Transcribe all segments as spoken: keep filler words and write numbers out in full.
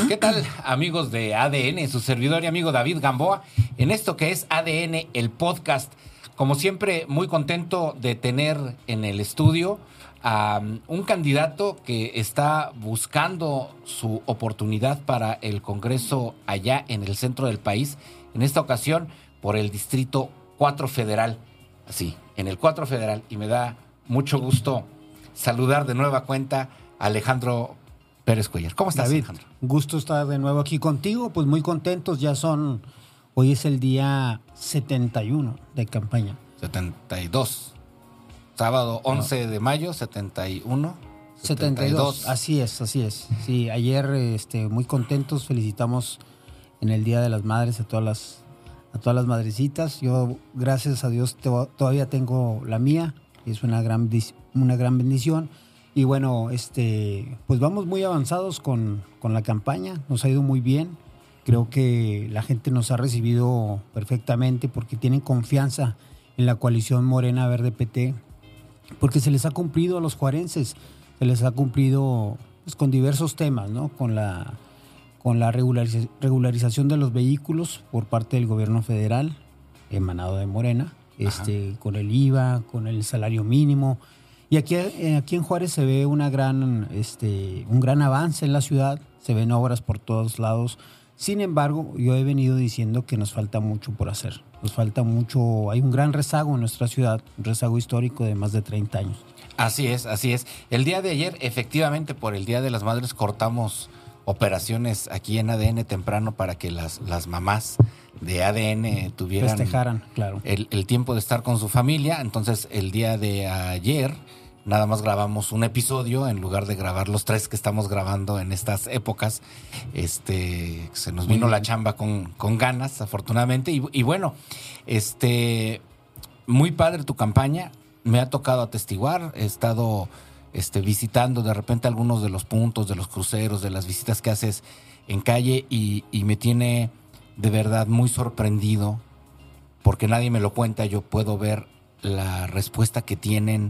¿Qué tal, amigos de A D N? Su servidor y amigo David Gamboa, en esto que es A D N, el podcast. Como siempre, muy contento de tener en el estudio a um, un candidato que está buscando su oportunidad para el Congreso allá en el centro del país, en esta ocasión por el Distrito cuatro Federal. Sí, en el cuatro Federal. Y me da mucho gusto saludar de nueva cuenta a Alejandro Pérez Cuellar. ¿Cómo estás, David? Alejandro? Gusto estar de nuevo aquí contigo, pues muy contentos, ya son, hoy es el día setenta y uno de campaña. setenta y dos. Sábado once no. de mayo, setenta y uno. setenta y dos, así es, así es. Sí, ayer este, muy contentos, felicitamos en el Día de las Madres a todas las, a todas las madrecitas. Yo, gracias a Dios, te, todavía tengo la mía, es una gran, una gran bendición. Y bueno, este, pues vamos muy avanzados con, con la campaña, nos ha ido muy bien. Creo que la gente nos ha recibido perfectamente porque tienen confianza en la coalición Morena Verde P T, porque se les ha cumplido a los juarenses, se les ha cumplido pues, con diversos temas, ¿no? Con la, con la regulariz- regularización de los vehículos por parte del gobierno federal, emanado de Morena, este, con el I V A, con el salario mínimo. Y aquí, aquí en Juárez se ve una gran, este, un gran avance en la ciudad, se ven obras por todos lados. Sin embargo, yo he venido diciendo que nos falta mucho por hacer. Nos falta mucho, hay un gran rezago en nuestra ciudad, un rezago histórico de más de treinta años. Así es, así es. El día de ayer, efectivamente, por el Día de las Madres, cortamos operaciones aquí en A D N temprano para que las, las mamás de A D N tuvieran festejaran, claro. el, el tiempo de estar con su familia. Entonces, el día de ayer nada más grabamos un episodio en lugar de grabar los tres que estamos grabando en estas épocas. Este, se nos vino la chamba con, con ganas, afortunadamente. Y, y bueno, este, muy padre tu campaña. Me ha tocado atestiguar. He estado este, visitando de repente algunos de los puntos, de los cruceros, de las visitas que haces en calle y, y me tiene de verdad muy sorprendido porque nadie me lo cuenta. Yo puedo ver la respuesta que tienen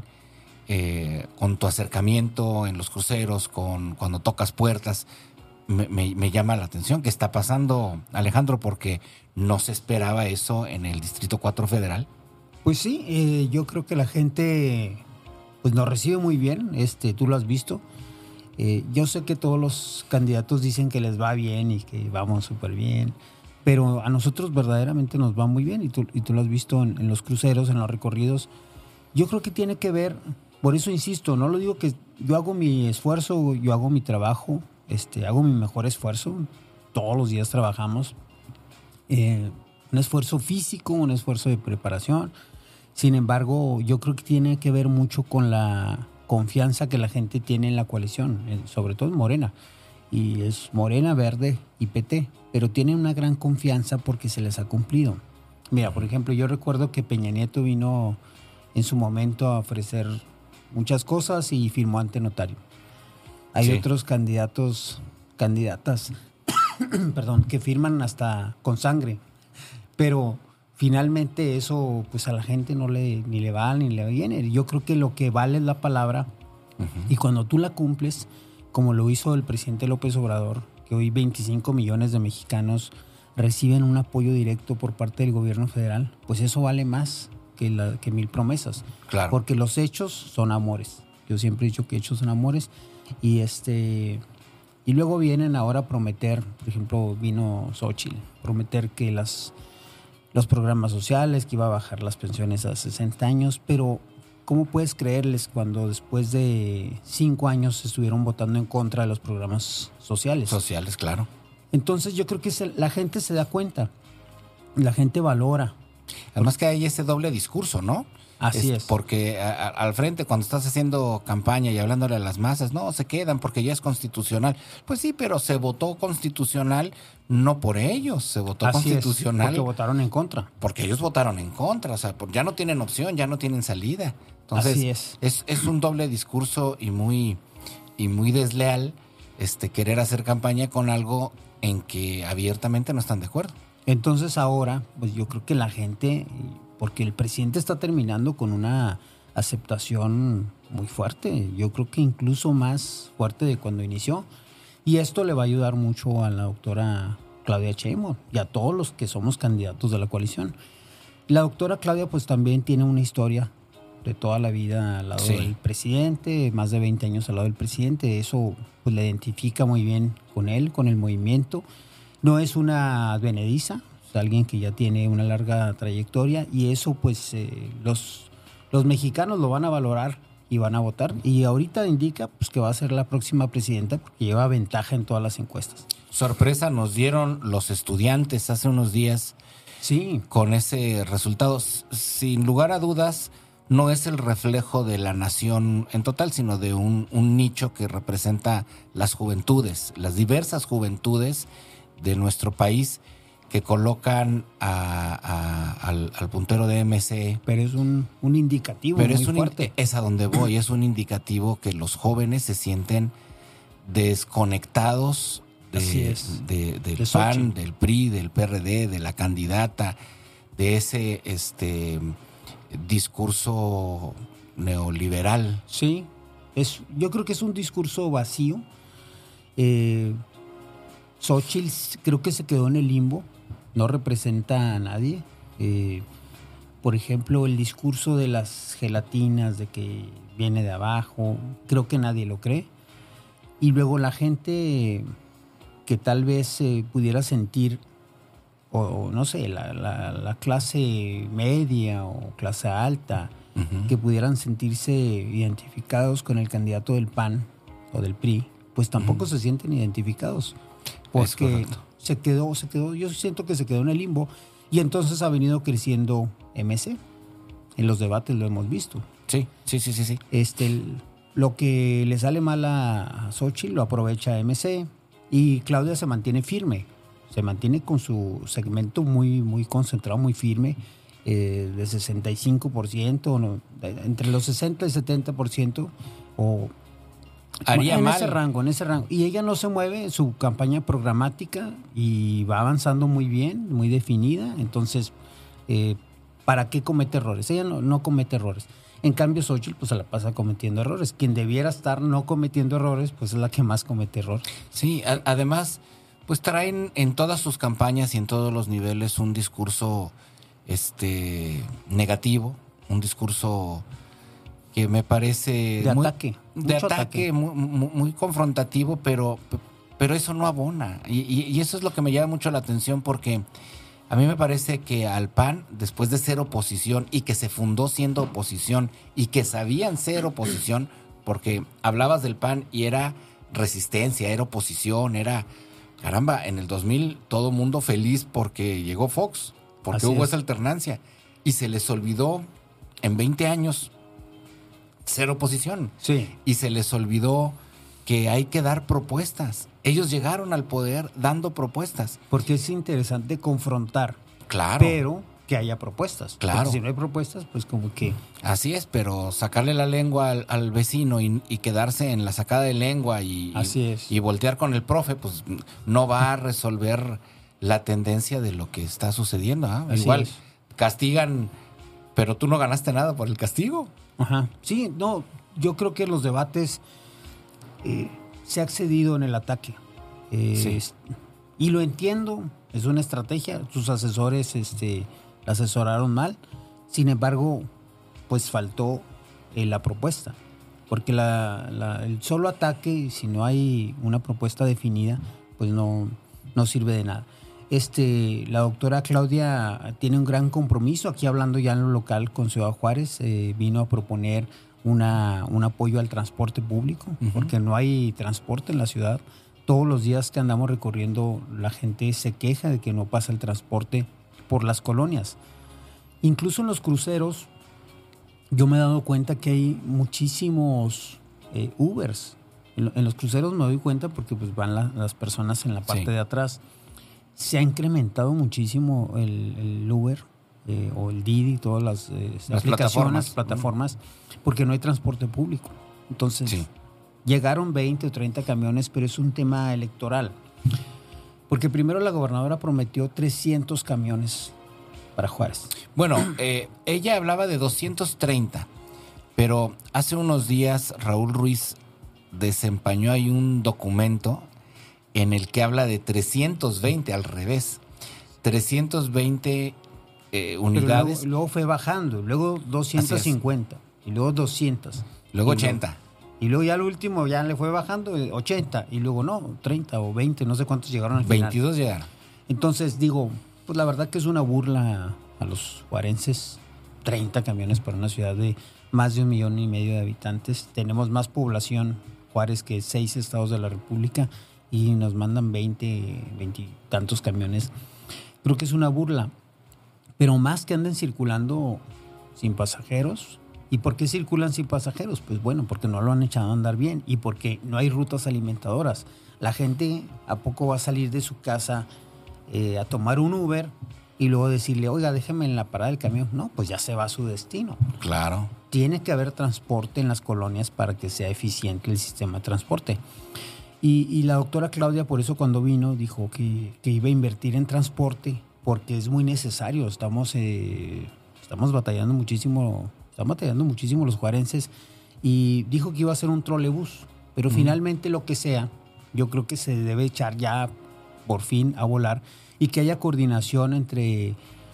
Eh, con tu acercamiento en los cruceros, con cuando tocas puertas. Me, me, me llama la atención. ¿Qué está pasando, Alejandro? Porque no se esperaba eso en el Distrito cuatro Federal. Pues sí, eh, yo creo que la gente pues nos recibe muy bien. Este, tú lo has visto. Eh, yo sé que todos los candidatos dicen que les va bien y que vamos súper bien, pero a nosotros verdaderamente nos va muy bien y tú, y tú lo has visto en, en los cruceros, en los recorridos. Yo creo que tiene que ver. Por eso insisto, no lo digo que yo hago mi esfuerzo, yo hago mi trabajo, este, hago mi mejor esfuerzo. Todos los días trabajamos. Eh, un esfuerzo físico, un esfuerzo de preparación. Sin embargo, yo creo que tiene que ver mucho con la confianza que la gente tiene en la coalición, sobre todo en Morena. Y es Morena, Verde y P T. Pero tienen una gran confianza porque se les ha cumplido. Mira, por ejemplo, yo recuerdo que Peña Nieto vino en su momento a ofrecer muchas cosas y firmó ante notario. Hay sí. otros candidatos, candidatas, perdón, que firman hasta con sangre, pero finalmente eso pues a la gente no le ni le va ni le viene. Yo creo que lo que vale es la palabra uh-huh. y cuando tú la cumples, como lo hizo el presidente López Obrador, que hoy veinticinco millones de mexicanos reciben un apoyo directo por parte del gobierno federal, pues eso vale más Que, la, que mil promesas. Claro. Porque los hechos son amores. Yo siempre he dicho que hechos son amores. Y este y luego vienen ahora a prometer, por ejemplo, vino Xóchitl, prometer que las los programas sociales, que iba a bajar las pensiones a sesenta años, pero ¿cómo puedes creerles cuando después de cinco años estuvieron votando en contra de los programas sociales? Sociales, claro. Entonces yo creo que se, la gente se da cuenta, la gente valora. Además que hay ese doble discurso, ¿no? Así es. es. Porque a, a, al frente, cuando estás haciendo campaña y hablándole a las masas, no, se quedan porque ya es constitucional. Pues sí, pero se votó constitucional no por ellos, se votó Así constitucional. Es, porque votaron en contra. Porque ellos votaron en contra, o sea, ya no tienen opción, ya no tienen salida. Entonces, Así es. Es, es un doble discurso y muy, y muy desleal este, querer hacer campaña con algo en que abiertamente no están de acuerdo. Entonces ahora, pues yo creo que la gente, porque el presidente está terminando con una aceptación muy fuerte, yo creo que incluso más fuerte de cuando inició. Y esto le va a ayudar mucho a la doctora Claudia Sheinbaum y a todos los que somos candidatos de la coalición. La doctora Claudia pues también tiene una historia de toda la vida al lado sí. del presidente, más de veinte años al lado del presidente. Eso pues le identifica muy bien con él, con el movimiento. No es una advenediza, es alguien que ya tiene una larga trayectoria y eso pues eh, los, los mexicanos lo van a valorar y van a votar. Y ahorita indica pues, que va a ser la próxima presidenta porque lleva ventaja en todas las encuestas. Sorpresa nos dieron los estudiantes hace unos días sí. con ese resultado. Sin lugar a dudas, no es el reflejo de la nación en total, sino de un, un nicho que representa las juventudes, las diversas juventudes de nuestro país que colocan a, a, al, al puntero de M C. Pero es un, un indicativo Pero muy es un, fuerte. Es a donde voy, es un indicativo que los jóvenes se sienten desconectados de, de, del de P A N, del P R I, del P R D, de la candidata, de ese este discurso neoliberal. Sí, es, yo creo que es un discurso vacío. Eh, Xóchitl creo que se quedó en el limbo, no representa a nadie. Eh, por ejemplo, el discurso de las gelatinas, de que viene de abajo, creo que nadie lo cree. Y luego la gente que tal vez eh, pudiera sentir, o, o no sé, la, la, la clase media o clase alta, uh-huh. que pudieran sentirse identificados con el candidato del P A N o del P R I, pues tampoco uh-huh. se sienten identificados. Porque se quedó, se quedó, yo siento que se quedó en el limbo y entonces ha venido creciendo M C. En los debates lo hemos visto. Sí, sí, sí, sí, sí. Este, el, lo que le sale mal a Xóchitl lo aprovecha M C y Claudia se mantiene firme, se mantiene con su segmento muy, muy concentrado, muy firme, eh, de sesenta y cinco por ciento, no, entre los sesenta y setenta por ciento o haría en mal. ese rango, en ese rango. Y ella no se mueve en su campaña programática y va avanzando muy bien, muy definida. Entonces, eh, ¿para qué comete errores? Ella no, no comete errores. En cambio, Xóchitl pues se la pasa cometiendo errores. Quien debiera estar no cometiendo errores, pues es la que más comete errores. Sí, a- además, pues traen en todas sus campañas y en todos los niveles un discurso este negativo, un discurso que me parece de muy, ataque, de mucho ataque, ataque. Muy, muy, muy confrontativo, pero, pero eso no abona. Y, y, y eso es lo que me llama mucho la atención porque a mí me parece que al P A N, después de ser oposición y que se fundó siendo oposición y que sabían ser oposición, porque hablabas del P A N y era resistencia, era oposición, era... Caramba, en el dos mil todo mundo feliz porque llegó Fox, porque Así hubo es. esa alternancia. Y se les olvidó en veinte años ser oposición. Sí. Y se les olvidó que hay que dar propuestas. Ellos llegaron al poder dando propuestas. Porque es interesante confrontar. Claro. Pero que haya propuestas. Claro. Porque si no hay propuestas, pues como que... Así es, pero sacarle la lengua al, al vecino y, y quedarse en la sacada de lengua y, Así y, es. y voltear con el profe, pues no va a resolver la tendencia de lo que está sucediendo. ¿eh? Así Igual, es. castigan, pero tú no ganaste nada por el castigo. Ajá. Sí, no, yo creo que en los debates eh, se ha excedido en el ataque. Eh, Sí. es- y lo entiendo, es una estrategia. Sus asesores este, la asesoraron mal. Sin embargo, pues faltó eh, la propuesta. Porque la, la- el solo ataque, si no hay una propuesta definida, pues no, no sirve de nada. Este, la doctora Claudia tiene un gran compromiso, aquí hablando ya en lo local con Ciudad Juárez, eh, vino a proponer una, un apoyo al transporte público, Ujú. porque no hay transporte en la ciudad. Todos los días que andamos recorriendo, la gente se queja de que no pasa el transporte por las colonias. Incluso en los cruceros, yo me he dado cuenta que hay muchísimos eh, Ubers. En, en los cruceros me doy cuenta porque pues van la- las personas en la parte Sí. de atrás. Se ha incrementado muchísimo el, el Uber eh, o el Didi, todas las, eh, Las aplicaciones, plataformas. plataformas, porque no hay transporte público. Entonces, Sí. llegaron veinte o treinta camiones, pero es un tema electoral. Porque primero la gobernadora prometió trescientos camiones para Juárez. Bueno, eh, ella hablaba de doscientos treinta, pero hace unos días Raúl Ruiz desempañó ahí un documento en el que habla de trescientos veinte, al revés, trescientos veinte eh, unidades. Luego, luego fue bajando, luego doscientos cincuenta, y luego doscientos. Luego y ochenta. Luego, y luego ya al último ya le fue bajando ochenta, y luego no, treinta o veinte, no sé cuántos llegaron al final. veintidós llegaron. Entonces digo, pues la verdad que es una burla a los juarenses. treinta camiones para una ciudad de más de un millón y medio de habitantes. Tenemos más población, Juárez, que seis estados de la República, y nos mandan veinte, veinte tantos camiones. Creo que es una burla. Pero más que anden circulando sin pasajeros. ¿Y por qué circulan sin pasajeros? Pues bueno, porque no lo han echado a andar bien y porque no hay rutas alimentadoras. La gente ¿a poco va a salir de su casa eh, a tomar un Uber y luego decirle, oiga, déjeme en la parada del camión? No, pues ya se va a su destino. Claro. Tiene que haber transporte en las colonias para que sea eficiente el sistema de transporte. Y, y la doctora Claudia, por eso cuando vino, dijo que, que iba a invertir en transporte porque es muy necesario. Estamos, eh, estamos batallando muchísimo, están batallando muchísimo los juarenses, y dijo que iba a hacer un trolebús. Pero mm. finalmente lo que sea, yo creo que se debe echar ya por fin a volar y que haya coordinación entre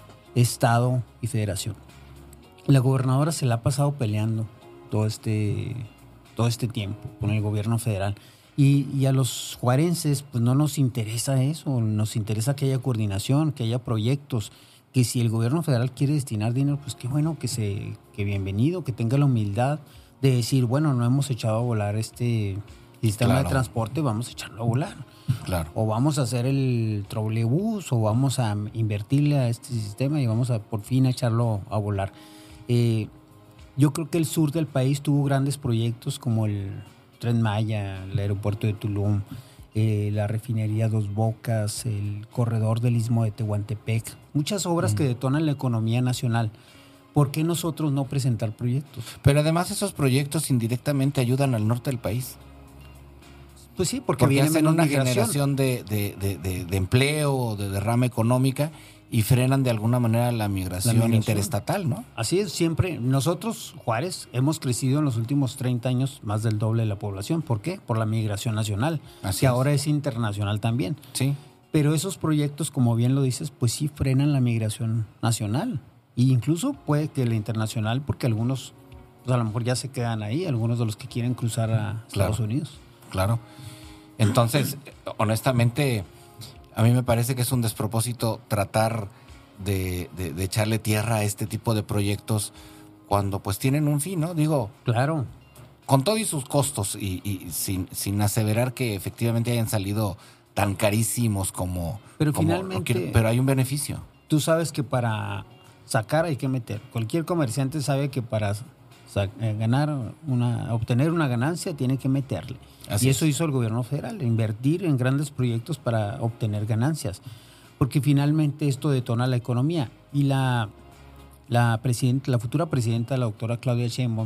Estado y Federación. La gobernadora se la ha pasado peleando todo este, todo este tiempo con el gobierno federal. Y, y a los juarenses pues no nos interesa eso, nos interesa que haya coordinación, que haya proyectos, que si el gobierno federal quiere destinar dinero, pues qué bueno, que, se, que bienvenido, que tenga la humildad de decir, bueno, no hemos echado a volar este sistema claro. de transporte, vamos a echarlo a volar. Claro. O vamos a hacer el trolebús, o vamos a invertirle a este sistema y vamos a por fin a echarlo a volar. Eh, yo creo que el sur del país tuvo grandes proyectos como el Tren Maya, el aeropuerto de Tulum, eh, la refinería Dos Bocas, el corredor del Istmo de Tehuantepec, muchas obras mm. que detonan la economía nacional. ¿Por qué nosotros no presentar proyectos? Pero además esos proyectos indirectamente ayudan al norte del país. Pues sí, porque, porque viene hacen menos una migración. generación de, de, de, de, de empleo, de derrama económica, y frenan de alguna manera la migración, la migración interestatal, ¿no? Así es, siempre. Nosotros, Juárez, hemos crecido en los últimos treinta años más del doble de la población. ¿Por qué? Por la migración nacional, Así que es. ahora es internacional también. Sí. Pero esos proyectos, como bien lo dices, pues sí frenan la migración nacional. E incluso puede que la internacional, porque algunos, pues a lo mejor ya se quedan ahí, algunos de los que quieren cruzar a Estados claro. Unidos. Claro. Entonces, honestamente, a mí me parece que es un despropósito tratar de, de, de echarle tierra a este tipo de proyectos cuando pues tienen un fin, ¿no? Digo, claro, con todo y sus costos y, y sin, sin aseverar que efectivamente hayan salido tan carísimos como... Pero como finalmente... Quiero, pero hay un beneficio. Tú sabes que para sacar hay que meter. Cualquier comerciante sabe que para ganar una, obtener una ganancia tiene que meterle. Así y eso es. hizo el gobierno federal, invertir en grandes proyectos para obtener ganancias, porque finalmente esto detona la economía. Y la, la, presidenta, la futura presidenta, la doctora Claudia Sheinbaum,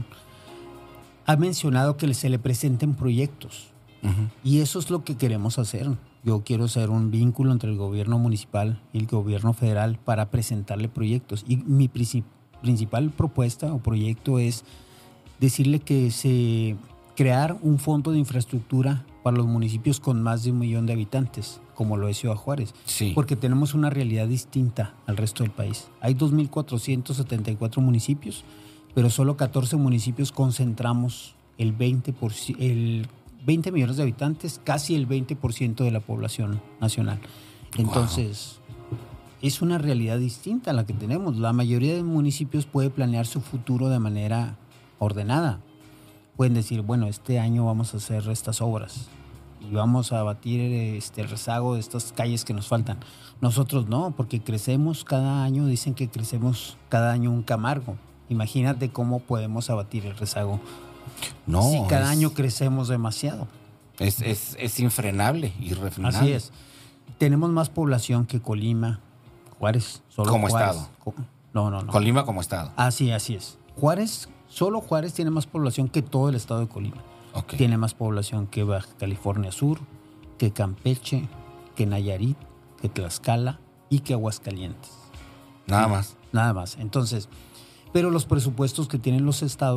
ha mencionado que se le presenten proyectos. Uh-huh. Y eso es lo que queremos hacer. Yo quiero hacer un vínculo entre el gobierno municipal y el gobierno federal para presentarle proyectos. Y mi principal principal propuesta o proyecto es decirle que se crear un fondo de infraestructura para los municipios con más de un millón de habitantes, como lo es Ciudad Juárez, sí. porque tenemos una realidad distinta al resto del país. Hay dos mil cuatrocientos setenta y cuatro municipios, pero solo catorce municipios concentramos el veinte por ciento, el veinte millones de habitantes, casi el veinte por ciento de la población nacional. Entonces... Wow. Es una realidad distinta a la que tenemos. La mayoría de municipios puede planear su futuro de manera ordenada. Pueden decir, bueno, este año vamos a hacer estas obras y vamos a abatir este, el rezago de estas calles que nos faltan. Nosotros no, porque crecemos cada año, dicen que crecemos cada año un Camargo. Imagínate cómo podemos abatir el rezago. No, si cada es, año crecemos demasiado. Es, es, es infrenable, irrefrenable. Así es. Tenemos más población que Colima, Juárez, solo como Juárez. estado. No, no, no. Colima como estado. Así, así es. Juárez, solo Juárez tiene más población que todo el estado de Colima. Okay. Tiene más población que Baja California Sur, que Campeche, que Nayarit, que Tlaxcala y que Aguascalientes. Nada sí, más. Nada más. Entonces, pero los presupuestos que tienen los estados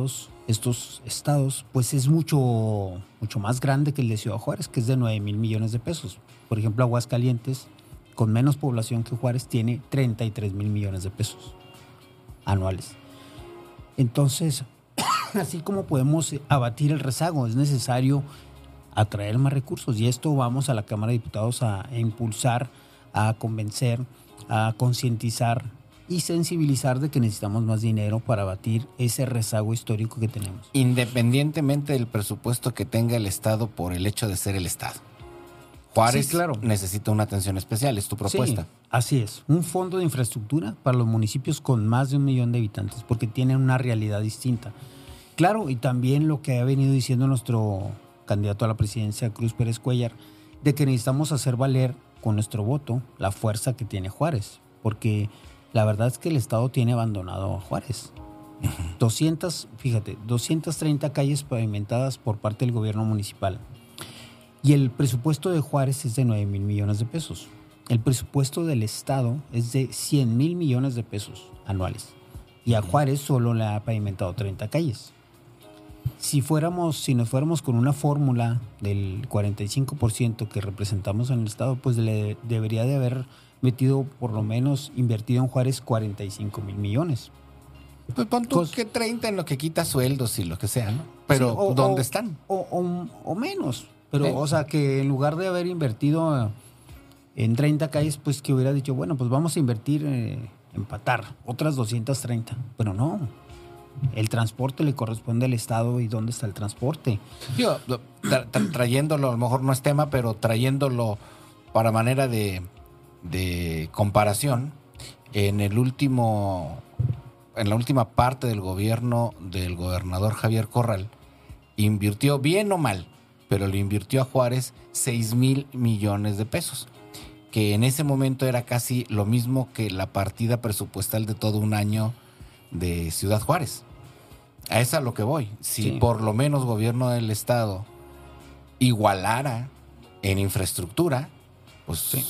estos estados, pues es mucho, mucho más grande que el de Ciudad Juárez, que es de nueve mil millones de pesos. Por ejemplo, Aguascalientes, con menos población que Juárez, tiene treinta y tres mil millones de pesos anuales. Entonces, así como podemos abatir el rezago, es necesario atraer más recursos. Y esto vamos a la Cámara de Diputados a, a impulsar, a convencer, a concientizar y sensibilizar de que necesitamos más dinero para abatir ese rezago histórico que tenemos. Independientemente del presupuesto que tenga el Estado por el hecho de ser el Estado. Juárez Sí, claro. necesita una atención especial, es tu propuesta. Sí, así es. Un fondo de infraestructura para los municipios con más de un millón de habitantes, porque tienen una realidad distinta. Claro, y también lo que ha venido diciendo nuestro candidato a la presidencia, Cruz Pérez Cuellar, de que necesitamos hacer valer con nuestro voto la fuerza que tiene Juárez, porque la verdad es que el Estado tiene abandonado a Juárez. Uh-huh. doscientas, fíjate, doscientas treinta calles pavimentadas por parte del gobierno municipal. Y el presupuesto de Juárez es de nueve mil millones de pesos. El presupuesto del Estado es de cien mil millones de pesos anuales. Y a Juárez solo le ha pavimentado treinta calles. Si fuéramos, si nos fuéramos con una fórmula del cuarenta y cinco por ciento que representamos en el Estado, pues le debería de haber metido, por lo menos, invertido en Juárez cuarenta y cinco mil millones. Pues pon tú Cos- que treinta en lo que quita sueldos y lo que sea, ¿no? Pero, sí, o, ¿dónde o, están? O, o, o menos. Pero, ¿Eh? O sea, que en lugar de haber invertido en treinta calles, pues que hubiera dicho, bueno, pues vamos a invertir, eh, empatar otras doscientas treinta. Pero no. El transporte le corresponde al Estado. ¿Y dónde está el transporte? Yo, tra- tra- trayéndolo, a lo mejor no es tema, pero trayéndolo para manera de, de comparación, en el último, en la última parte del gobierno del gobernador Javier Corral, invirtió bien o mal, pero le invirtió a Juárez seis mil millones de pesos, que en ese momento era casi lo mismo que la partida presupuestal de todo un año de Ciudad Juárez. A eso es a lo que voy. Si sí. por lo menos gobierno del Estado igualara en infraestructura, pues sí.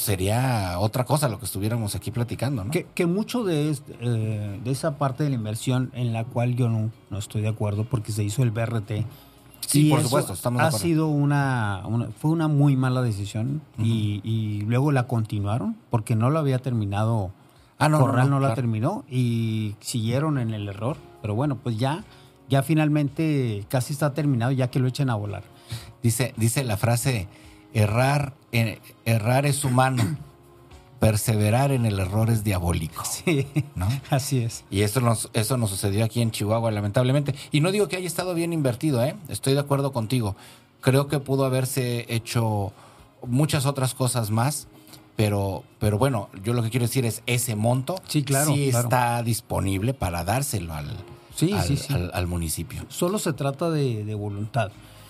sería otra cosa lo que estuviéramos aquí platicando, ¿no? Que, que mucho de, este, eh, de esa parte de la inversión en la cual yo no, no estoy de acuerdo porque se hizo el B R T. Sí, y por supuesto, estamos de acuerdo. Ha sido una, una, fue una muy mala decisión uh-huh. y, y luego la continuaron porque no lo había terminado. Ah, no, Corral no, no, no la claro. terminó y siguieron en el error. Pero bueno, pues ya, ya finalmente casi está terminado ya que lo echen a volar. Dice, dice la frase, errar, eh, errar es humano, perseverar en el error es diabólico. Sí, ¿no? Así es. Y eso nos, eso nos sucedió aquí en Chihuahua, lamentablemente. Y no digo que haya estado bien invertido, ¿eh? Estoy de acuerdo contigo. Creo que pudo haberse hecho muchas otras cosas más. Pero, pero bueno, yo lo que quiero decir es ese monto sí, claro, sí claro. está disponible para dárselo al, sí, al, sí, sí. al, al municipio. Solo se trata de, de voluntad.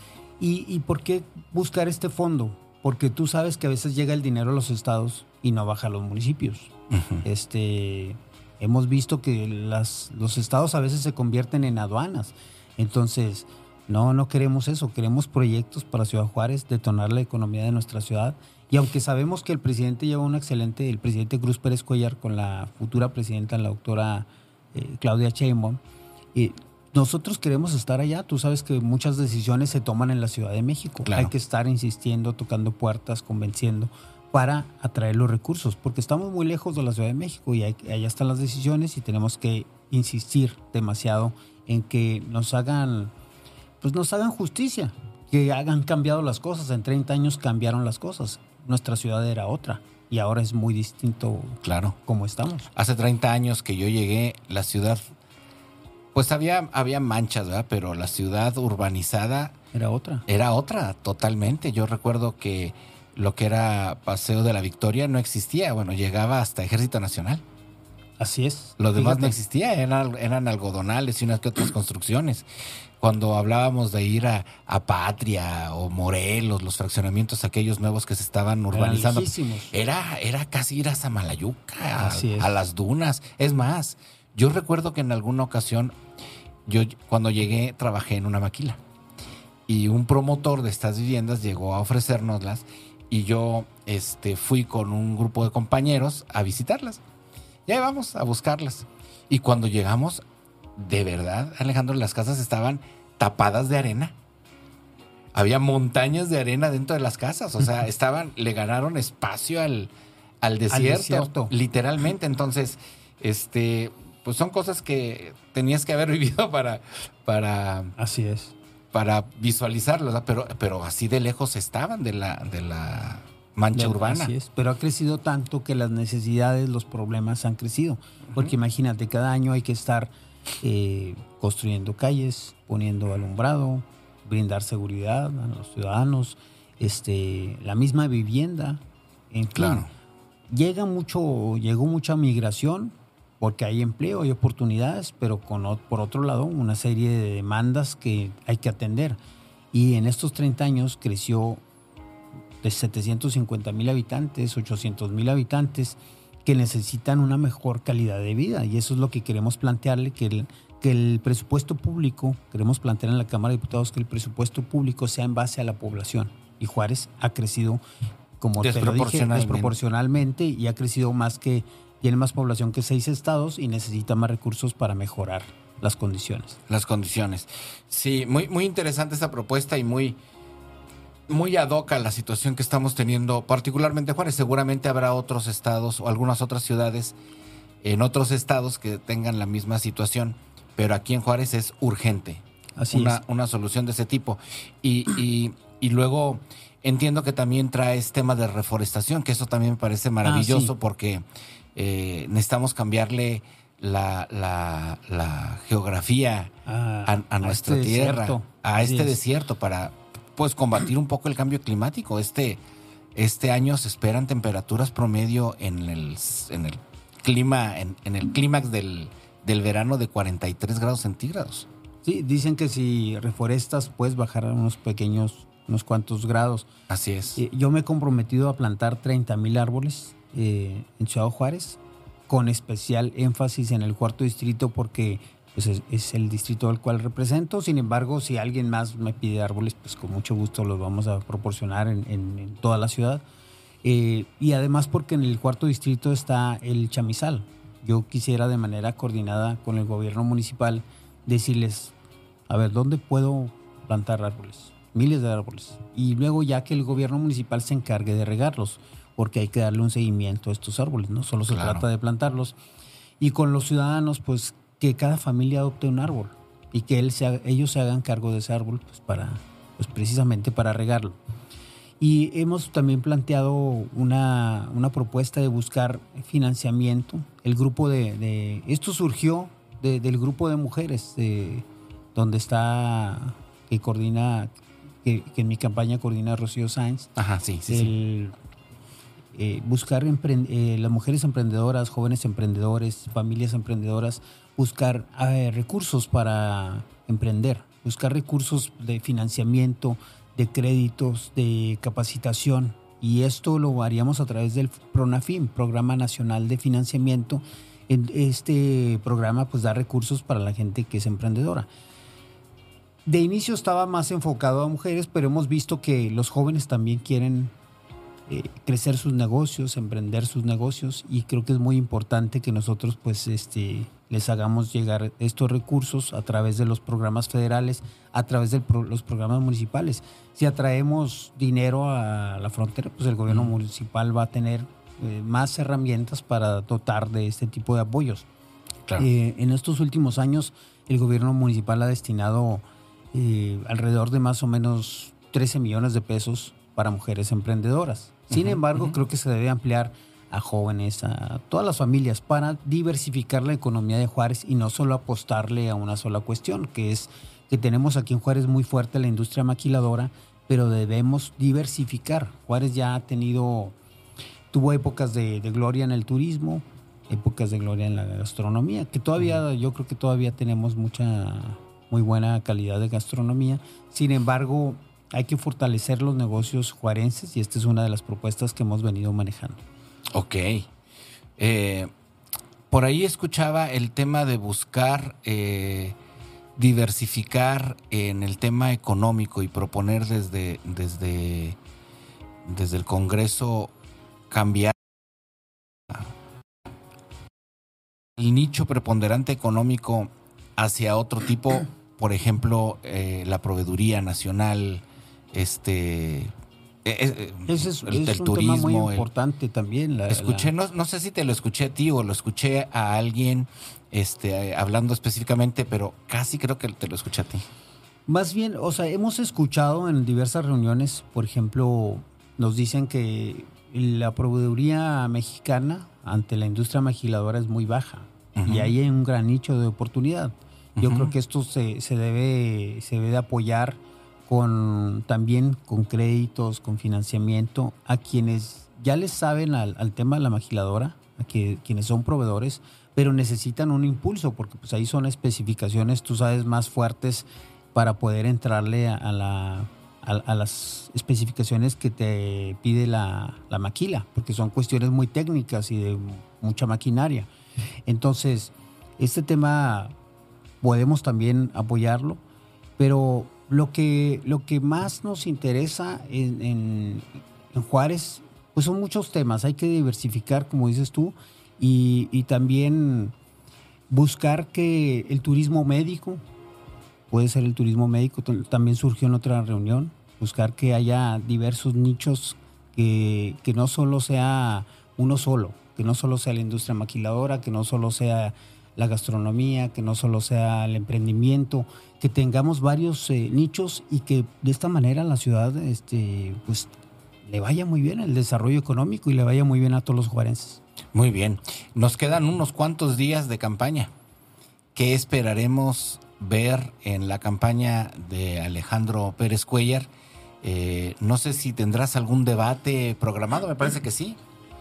¿Y, ¿Y por qué buscar este fondo? Porque tú sabes que a veces llega el dinero a los estados y no baja a los municipios. Uh-huh. Este, hemos visto que las, los estados a veces se convierten en aduanas. Entonces, no, no queremos eso. Queremos proyectos para Ciudad Juárez, detonar la economía de nuestra ciudad. Y aunque sabemos que el presidente lleva un excelente, el presidente Cruz Pérez Cuellar con la futura presidenta, la doctora eh, Claudia Sheinbaum, eh, nosotros queremos estar allá. Tú sabes que muchas decisiones se toman en la Ciudad de México. Claro. Hay que estar insistiendo, tocando puertas, convenciendo para atraer los recursos, porque estamos muy lejos de la Ciudad de México y hay, allá están las decisiones y tenemos que insistir demasiado en que nos hagan, pues nos hagan justicia, que hagan cambiado las cosas. En treinta años cambiaron las cosas. Nuestra ciudad era otra y ahora es muy distinto, claro, como estamos. Hace treinta años que yo llegué, la ciudad, pues había, había manchas, ¿verdad? Pero la ciudad urbanizada era otra. Era otra, totalmente. Yo recuerdo que lo que era Paseo de la Victoria no existía. Bueno, llegaba hasta Ejército Nacional. Así es. Lo demás Fíjate. no existía, eran, eran algodonales y unas que otras construcciones. Cuando hablábamos de ir a, a Patria o Morelos, los fraccionamientos aquellos nuevos que se estaban urbanizando, era, era casi ir a Samalayuca, a, a las dunas. Es más, yo recuerdo que en alguna ocasión, yo cuando llegué trabajé en una maquila y un promotor de estas viviendas llegó a ofrecérnoslas y yo este, fui con un grupo de compañeros a visitarlas. Ya vamos a buscarlas. Y cuando llegamos, de verdad, Alejandro, las casas estaban tapadas de arena. Había montañas de arena dentro de las casas. O sea, estaban, le ganaron espacio al, al desierto, Al desierto. literalmente. Entonces, este, pues son cosas que tenías que haber vivido para, para, Así es. para visualizarlo, ¿verdad? Pero, pero así de lejos estaban de la, de la mancha De- urbana. Así es, pero ha crecido tanto que las necesidades, los problemas han crecido. Porque imagínate, cada año hay que estar eh, construyendo calles, poniendo alumbrado, brindar seguridad a los ciudadanos, este, la misma vivienda, en fin. Claro. Llega mucho, llegó mucha migración porque hay empleo, hay oportunidades, pero con, o- por otro lado una serie de demandas que hay que atender. Y en estos treinta años creció de setecientos cincuenta mil habitantes, ochocientos mil habitantes, que necesitan una mejor calidad de vida. Y eso es lo que queremos plantearle, que el, que el presupuesto público, queremos plantear en la Cámara de Diputados que el presupuesto público sea en base a la población. Y Juárez ha crecido, como te lo dije, Desproporcionalmente. desproporcionalmente y ha crecido más que, tiene más población que seis estados y necesita más recursos para mejorar las condiciones. Las condiciones. Sí, muy, muy interesante esta propuesta y muy, muy ad hoc a la situación que estamos teniendo, particularmente Juárez. Seguramente habrá otros estados o algunas otras ciudades en otros estados que tengan la misma situación, pero aquí en Juárez es urgente Así una, es. una solución de ese tipo. Y, y, y luego entiendo que también traes tema de reforestación, que eso también me parece maravilloso Ah, sí. porque eh, necesitamos cambiarle la, la, la geografía A- a, a nuestra este tierra, desierto. a Así este es. desierto, para pues combatir un poco el cambio climático. Este, este año se esperan temperaturas promedio en el, en el clima, en, en el clímax del, del verano de cuarenta y tres grados centígrados. Sí, dicen que si reforestas puedes bajar a unos pequeños, unos cuantos grados. Así es. Eh, Yo me he comprometido a plantar treinta mil árboles eh, en Ciudad Juárez, con especial énfasis en el cuarto distrito porque pues, es, es el distrito al cual represento. Sin embargo, si alguien más me pide árboles, pues con mucho gusto los vamos a proporcionar en, en- en toda la ciudad. Eh, y además porque en el cuarto distrito está el chamizal. Yo quisiera de manera coordinada con el gobierno municipal decirles, a ver, ¿dónde puedo plantar árboles? Miles de árboles. Y luego ya que el gobierno municipal se encargue de regarlos, porque hay que darle un seguimiento a estos árboles, no solo se Claro. trata de plantarlos. Y con los ciudadanos, pues que cada familia adopte un árbol y que él se haga- ellos se hagan cargo de ese árbol, pues, para, pues precisamente para regarlo. Y hemos también planteado una, una propuesta de buscar financiamiento. El grupo de... de- esto surgió de- del grupo de mujeres, de- donde está, que coordina, que, que en mi campaña coordina Rocío Sáenz. Ajá, sí, sí, sí. El, eh, buscar empren- eh, las mujeres emprendedoras, jóvenes emprendedores, familias emprendedoras, buscar eh, recursos para emprender, buscar recursos de financiamiento, de créditos, de capacitación. Y esto lo haríamos a través del PRONAFIM, Programa Nacional de Financiamiento. En este programa pues da recursos para la gente que es emprendedora. De inicio estaba más enfocado a mujeres, pero hemos visto que los jóvenes también quieren eh, crecer sus negocios, emprender sus negocios, y creo que es muy importante que nosotros pues este les hagamos llegar estos recursos a través de los programas federales, a través de pro, los programas municipales. Si atraemos dinero a la frontera, pues el gobierno municipal va a tener eh, más herramientas para dotar de este tipo de apoyos. Claro. Eh, en estos últimos años, el gobierno municipal ha destinado eh, alrededor de más o menos trece millones de pesos para mujeres emprendedoras. Sin Ujú, embargo, ujú. creo que se debe ampliar a jóvenes, a todas las familias, para diversificar la economía de Juárez y no solo apostarle a una sola cuestión, que es que tenemos aquí en Juárez muy fuerte la industria maquiladora, pero debemos diversificar. Juárez ya ha tenido, tuvo épocas de, de gloria en el turismo, épocas de gloria en la gastronomía, que todavía, yo creo que todavía tenemos mucha, muy buena calidad de gastronomía. Sin embargo, hay que fortalecer los negocios juarenses y esta es una de las propuestas que hemos venido manejando. Ok. Eh, por ahí escuchaba el tema de buscar eh, diversificar en el tema económico y proponer desde, desde, desde el Congreso cambiar el nicho preponderante económico hacia otro tipo, por ejemplo, eh, la proveeduría nacional, este... Eh, Ese es, el, es el un turismo, tema muy el, importante también. La, escuché, la... No, no sé si te lo escuché a ti o lo escuché a alguien este, hablando específicamente, pero casi creo que te lo escuché a ti. Más bien, o sea, hemos escuchado en diversas reuniones, por ejemplo, nos dicen que la proveeduría mexicana ante la industria maquiladora es muy baja, uh-huh, y ahí hay un gran nicho de oportunidad. Yo uh-huh. creo que esto se, se, debe, se debe apoyar con también con créditos, con financiamiento a quienes ya les saben al, al tema de la maquiladora, a que, quienes son proveedores, pero necesitan un impulso porque pues ahí son especificaciones, tú sabes, más fuertes para poder entrarle a, a, la, a, a las especificaciones que te pide la, la maquila, porque son cuestiones muy técnicas y de mucha maquinaria. Entonces, este tema podemos también apoyarlo, pero lo que, lo que más nos interesa en, en, en Juárez, pues son muchos temas. Hay que diversificar, como dices tú, y, y también buscar que el turismo médico, puede ser el turismo médico, también surgió en otra reunión, buscar que haya diversos nichos, que, que no solo sea uno solo, que no solo sea la industria maquiladora, que no solo sea la gastronomía, que no solo sea el emprendimiento, que tengamos varios eh, nichos y que de esta manera la ciudad este, pues, le vaya muy bien el desarrollo económico y le vaya muy bien a todos los juarenses. Muy bien. Nos quedan unos cuantos días de campaña. ¿Qué esperaremos ver en la campaña de Alejandro Pérez Cuéllar? Eh, no sé si tendrás algún debate programado, me parece que sí.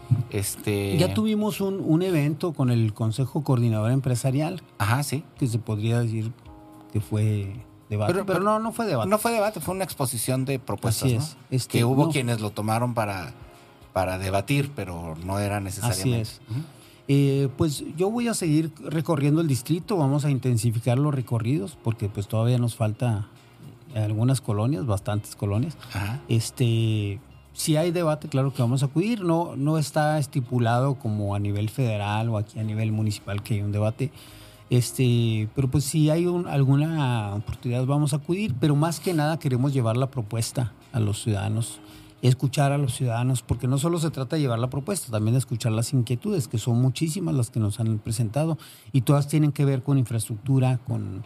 Este... Ya tuvimos un, un evento con el Consejo Coordinador Empresarial. Ajá, sí. Que se podría decir que fue debate. Pero, pero, pero no, no fue debate. No fue debate, fue una exposición de propuestas. Así ¿no? es. Este, que hubo no, quienes lo tomaron para, para debatir, pero no era necesariamente. Así es. Uh-huh. Eh, pues yo voy a seguir recorriendo el distrito, vamos a intensificar los recorridos porque pues todavía nos falta algunas colonias, bastantes colonias. Ajá. Este, si hay debate, claro que vamos a acudir. No, no está estipulado como a nivel federal o aquí a nivel municipal que hay un debate. Este, pero pues si hay un, alguna oportunidad vamos a acudir, pero más que nada queremos llevar la propuesta a los ciudadanos, escuchar a los ciudadanos, porque no solo se trata de llevar la propuesta, también de escuchar las inquietudes, que son muchísimas las que nos han presentado y todas tienen que ver con infraestructura, con,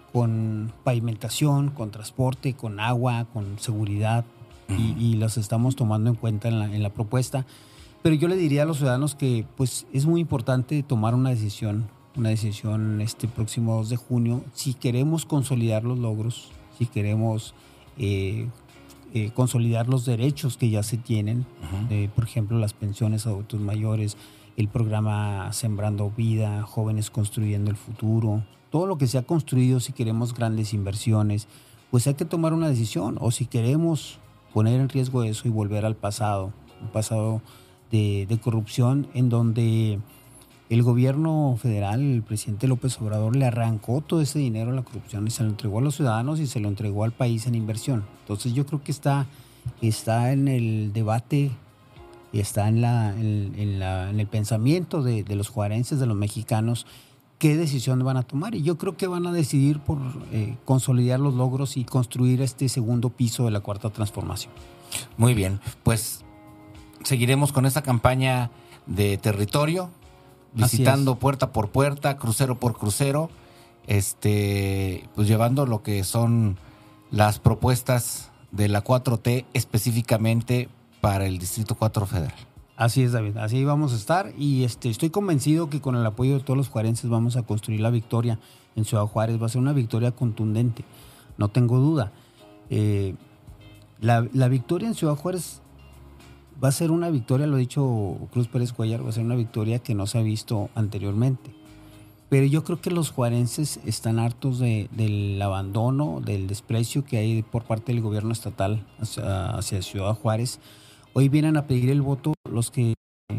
con pavimentación, con transporte, con agua, con seguridad, uh-huh. y, y las estamos tomando en cuenta en la, en la propuesta. Pero yo le diría a los ciudadanos que pues es muy importante tomar una decisión, una decisión este próximo dos de junio, si queremos consolidar los logros, si queremos eh, eh, consolidar los derechos que ya se tienen, uh-huh. eh, por ejemplo, las pensiones a adultos mayores, el programa Sembrando Vida, Jóvenes Construyendo el Futuro, todo lo que se ha construido, si queremos grandes inversiones, pues hay que tomar una decisión, o si queremos poner en riesgo eso y volver al pasado, un pasado de, de corrupción en donde el gobierno federal, el presidente López Obrador, le arrancó todo ese dinero a la corrupción y se lo entregó a los ciudadanos y se lo entregó al país en inversión. Entonces yo creo que está, está en el debate y está en, la, en, en, la, en el pensamiento de, de los juarenses, de los mexicanos, qué decisión van a tomar. Y yo creo que van a decidir por eh, consolidar los logros y construir este segundo piso de la Cuarta Transformación. Muy bien, pues seguiremos con esta campaña de territorio, visitando puerta por puerta, crucero por crucero, este, pues llevando lo que son las propuestas de la cuatro T específicamente para el Distrito cuatro Federal. Así es, David, así vamos a estar y este, estoy convencido que con el apoyo de todos los juarenses vamos a construir la victoria en Ciudad Juárez. Va a ser una victoria contundente, no tengo duda. Eh, la, la victoria en Ciudad Juárez va a ser una victoria, lo ha dicho Cruz Pérez Cuéllar, va a ser una victoria que no se ha visto anteriormente. Pero yo creo que los juarenses están hartos de, del abandono, del desprecio que hay por parte del gobierno estatal hacia, hacia Ciudad Juárez. Hoy vienen a pedir el voto los que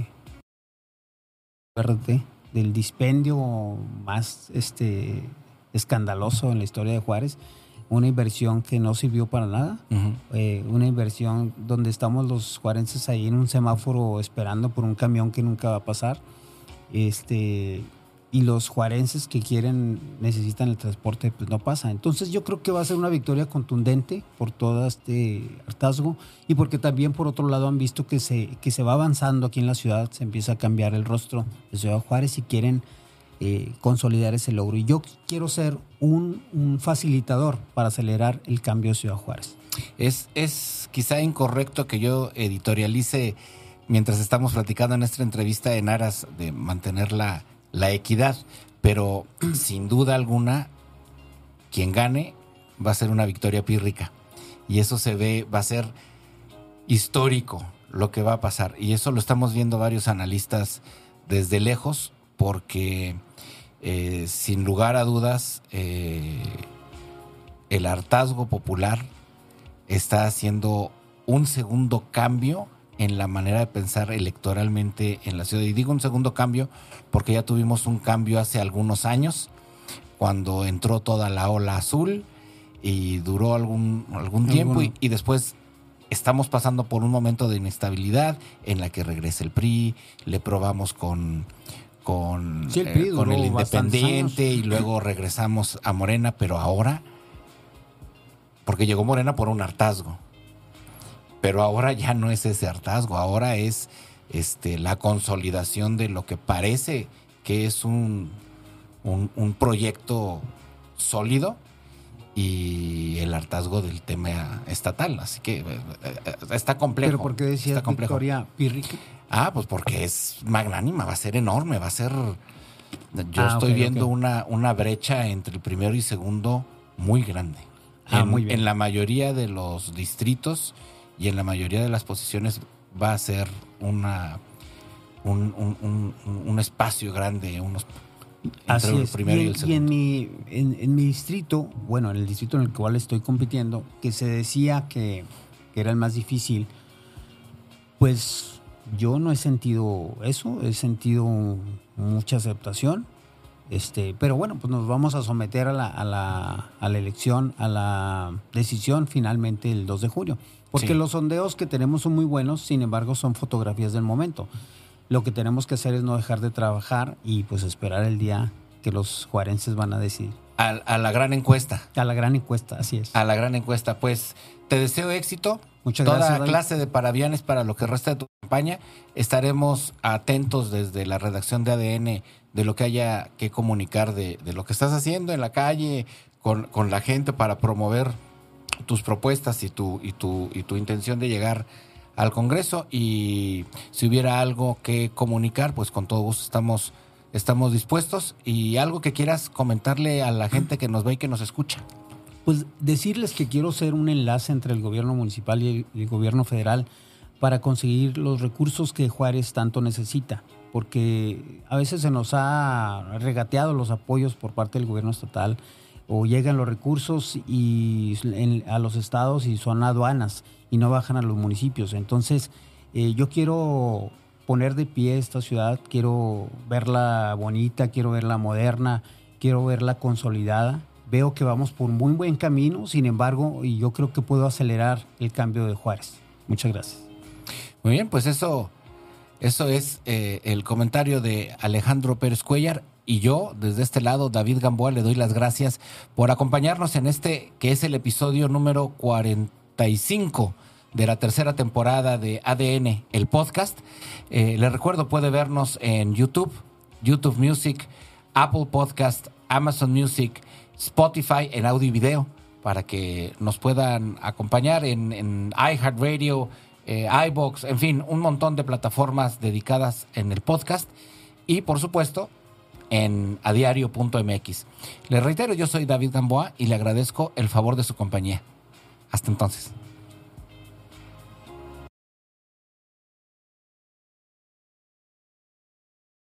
del dispendio más este, escandaloso en la historia de Juárez. Una inversión que no sirvió para nada, uh-huh. eh, una inversión donde estamos los juarenses ahí en un semáforo esperando por un camión que nunca va a pasar. Este, y los juarenses que quieren, necesitan el transporte, pues no pasa. Entonces yo creo que va a ser una victoria contundente por todo este hartazgo y porque también por otro lado han visto que se, que se va avanzando aquí en la ciudad, se empieza a cambiar el rostro de Ciudad Juárez y quieren eh, consolidar ese logro. Y yo quiero ser un, un facilitador para acelerar el cambio de Ciudad Juárez. Es, es quizá incorrecto que yo editorialice mientras estamos platicando en esta entrevista en aras de mantener la la equidad, pero sin duda alguna quien gane va a ser una victoria pírrica y eso se ve, va a ser histórico lo que va a pasar y eso lo estamos viendo varios analistas desde lejos porque eh, sin lugar a dudas eh, el hartazgo popular está haciendo un segundo cambio en la manera de pensar electoralmente en la ciudad. Y digo un segundo cambio porque ya tuvimos un cambio hace algunos años, cuando entró toda la ola azul y duró algún, algún tiempo y, y después estamos pasando por un momento de inestabilidad en la que regresa el P R I, le probamos con, con, sí, el, P R I eh, con el Independiente y luego regresamos a Morena, pero ahora, porque llegó Morena por un hartazgo. Pero ahora ya no es ese hartazgo, ahora es este, la consolidación de lo que parece que es un, un, un proyecto sólido y el hartazgo del tema estatal. Así que eh, está complejo. ¿Pero por qué decías victoria pírrica? Ah, pues porque es magnánima, va a ser enorme, va a ser... Yo ah, estoy okay, viendo okay. Una, una brecha entre el primero y segundo muy grande. Ah, en, muy bien. En la mayoría de los distritos... y en la mayoría de las posiciones va a ser una un, un, un, un espacio grande, unos entre Así el es. primero y, y, y el segundo. Y en mi, en, en mi distrito, bueno, en el distrito en el cual estoy compitiendo, que se decía que, que era el más difícil, pues yo no he sentido eso, he sentido mucha aceptación. Este, pero bueno, pues nos vamos a someter a la, a la, a la elección, a la decisión finalmente el dos de junio. Porque sí. Los sondeos que tenemos son muy buenos, sin embargo son fotografías del momento. Lo que tenemos que hacer es no dejar de trabajar y pues esperar el día que los juarenses van a decidir. A, a la gran encuesta. A la gran encuesta, así es. A la gran encuesta. Pues te deseo éxito. Muchas Toda gracias. Toda clase de parabianes para lo que resta de tu campaña. Estaremos atentos desde la redacción de A D N de lo que haya que comunicar de, de lo que estás haciendo en la calle con, con la gente para promover tus propuestas y tu, y tu, y tu intención de llegar al Congreso. Y si hubiera algo que comunicar, pues con todo gusto estamos, estamos dispuestos. Y algo que quieras comentarle a la gente que nos ve y que nos escucha. Pues decirles que quiero ser un enlace entre el gobierno municipal y el, el gobierno federal para conseguir los recursos que Juárez tanto necesita, porque a veces se nos ha regateado los apoyos por parte del gobierno estatal o llegan los recursos y en, a los estados y son aduanas y no bajan a los municipios. Entonces eh, yo quiero poner de pie esta ciudad, quiero verla bonita, quiero verla moderna, quiero verla consolidada. Veo que vamos por un muy buen camino, sin embargo, y yo creo que puedo acelerar el cambio de Juárez. Muchas gracias. Muy bien, pues eso, eso es eh, el comentario de Alejandro Pérez Cuéllar. Y yo, desde este lado, David Gamboa, le doy las gracias por acompañarnos en este, que es el episodio número cuarenta y cinco de la tercera temporada de A D N, el podcast. Eh, le recuerdo, puede vernos en YouTube, YouTube Music, Apple Podcast, Amazon Music, Spotify en audio y video, para que nos puedan acompañar en, en iHeartRadio, eh, iVoox, en fin, un montón de plataformas dedicadas en el podcast y, por supuesto, en adiario punto m x. Le reitero, yo soy David Gamboa y le agradezco el favor de su compañía. Hasta entonces.